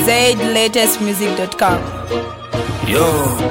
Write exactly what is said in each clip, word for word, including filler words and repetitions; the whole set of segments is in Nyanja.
z latest music dot com. Yo,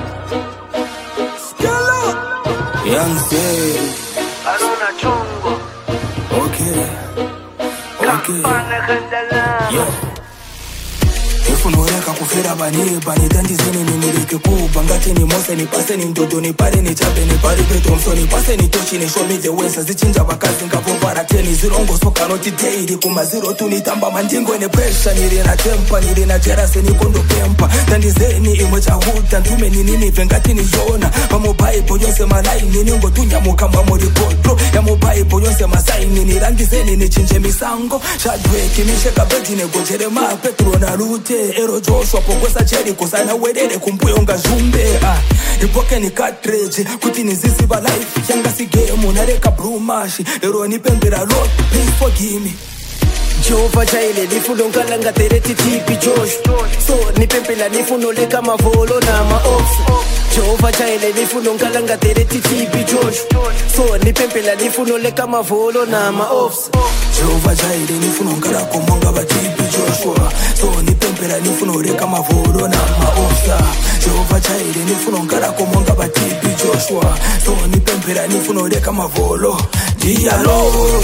Young Zay. Aruna chungu. Okay, okay. Yo. Ifunoreka kufera bani bani dandizeni ninireke kuba ngati ni mose ni pase ni mtoto ni pare ni chape ni pare peto msoni pase ni tochi ni show me the way zichinja bakazi ngapopara teni zirongo soka noti daily kuma zero tu ni tamba mandingo ne pressure ni na tempa ni na jealousy ni kondo pempa dandizeni imwe cha huta ntume ni nini vengati ni yona pa mobile yonse malai ni ngo tunya mukamba mo report ya mobile yonse masai ni rangizeni ni chinje misango shadweki ni sheka beti ne gojere ma petro na rute ero Joshua pokwesa cheri kusana wedere kumbuyo nga jumbe ah ipoke ni cartridge kuti ni zizi ba life yanga si game unareka brumashi ero ni pembera Lord please forgive me Jova chaile nifuno nkalanga tereti tipi Josh so nipempela nifuno leka mavolo na maox Jova chaile nifuno nkalanga tereti tipi Josh so nipempela nifuno leka mavolo na maox Jova chaile nifuno nkala komonga batipi Joshua so nipempela nifuno leka mavolo na maox Jova chaile nifuno nkala komonga batipi Joshua so nipempela nifuno leka mavolo dialo.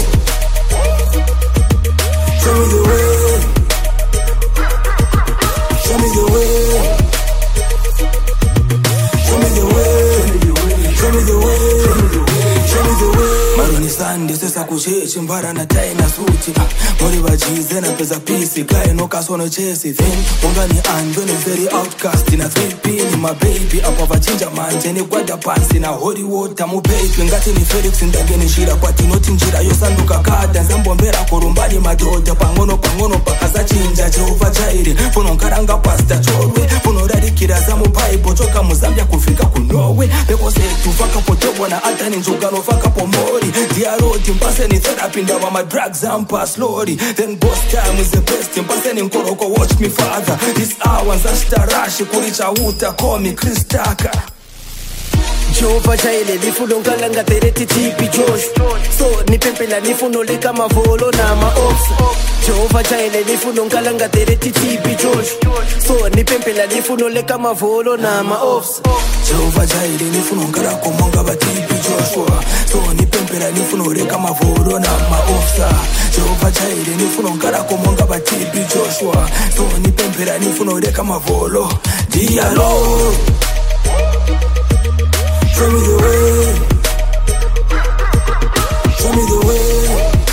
Show me the way. Show me the way. Show me the way. Show me the way. Show me the way. Maroni sandi sesa kuchechi mbara na tai na suti. Mori bajize na pesa pisi kai no kasono chesi thing. Ungani ando ni very outcast na three P ni my baby. Apa vachinja manje ni kwada pansi na holy water mu baby. Ngati ni Felix ndangeni shira kwa tinoti njira yosanduka kada zambombera korumbani madoda pangono pangono pakaza chinja Jehova Jaire. Funo nkaranga pasta chorwe. Funo radikira za mu Bible choka mu Zambia kufika ku Norway. Peko se tufaka potobwa na hata ni njugano faka pomori. Dia road mpase ni therapy ndawa ma drugs ampa slowly. Then boss time is the best mpase ni nkoroko watch me father. This hour nzashita rush kuricha uta call me Chris Tucker. Jova chaile nifuno nkalanga tereti tipi Josh so nipempela nifuno leka mavolo na maox Jova chaile nifuno nkalanga tereti tipi Josh so nipempela nifuno leka mavolo na maox Jova chaile nifuno nkala komonga batipi Joshua so nipempela nifuno leka mavolo na maox Jova chaile nifuno nkala komonga batipi Joshua so nipempela nifuno leka mavolo dialo. Show me the way. Show me the way.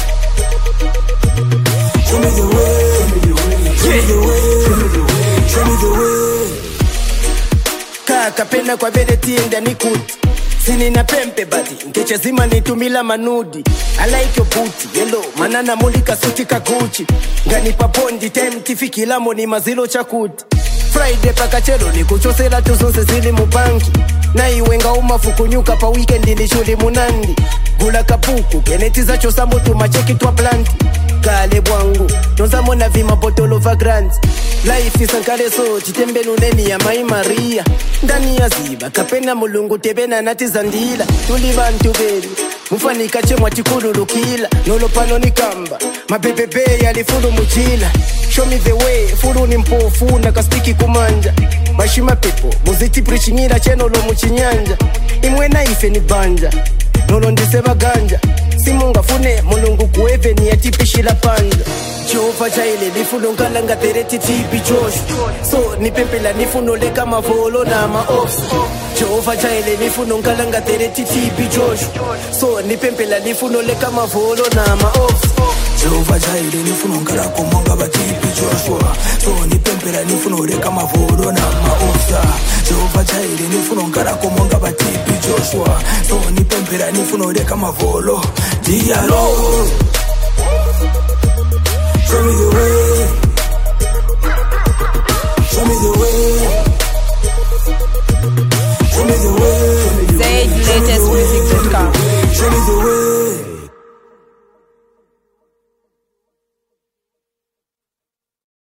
Show me the way. Show me the way. Show me the way. Kaka pena kwa bede tienda nikuti Sini na pempe badi Nkeche zima nitumila manudi I like your booty Yellow manana mulika suti kakuchi Ngani papondi Tem tifiki lamo ni mazilo chakuti Friday paka chelo ni kuchosela tuzonse zili mubanki na iwenga umafukunyuka pa weekend ni shuli munandi gula kapuku keneti za chosambo tumacheki twa planti kale bwangu nonzamo na vima botolo va grand life isankale so chitembe nuneni ya mai Maria ndani ya ziba kapena mulungu tebena nati zandila tuli bantu beli mufanika chemwa tikululukila nolo pano ni kamba mapepepe yalifulu mujila show me the way fulu ni mpofu na kastiki kumanja mashima pepo muziti prichingira cheno lo muchinyanja imwe na ife ni banja nolo ndiseba ganja simunga fune mulungu kueve ni atipishila panja Jova chaile nifuno nkalanga tereti tipi Josh so nipempela nifuno leka mavolo na maox Jova chaile nifuno nkalanga tereti tipi Josh so nipempela nifuno leka mavolo na maox Jova chaile nifuno nkala komonga batipi Joshua so nipempela nifuno leka mavolo na maox Jova chaile nifuno nkala komonga batipi Joshua so nipempela nifuno leka mavolo dialo. Show me the way. Show me the way.